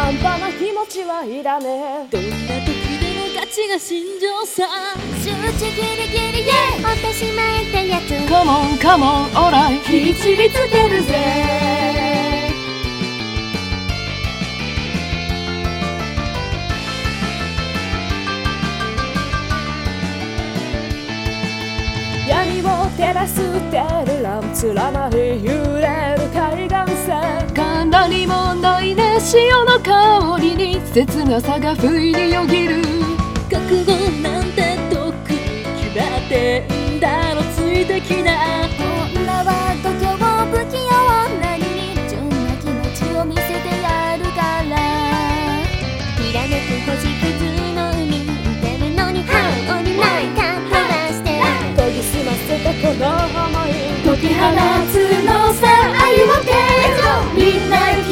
半端な気持ちはいらねえ。 どんな時でも勝ちが心情さ。 集中ギリギリ、落としまえたやつ。 カモンカモンオーライ、導りつけるぜ。闇を照らすテルランプ、連なり揺れる海岸線。かなりもないね、潮の香りに切なさが不意によぎる。 覚悟なんてとっくに決まってんだろ、ついてきな。 女は度胸不器用なのに純な気持ちを見せてやるから。きらめく星屑の海見てるのに羽織ないか飛ばして研ぎ澄ませたこの想い、 解き放つのさ愛をけみんな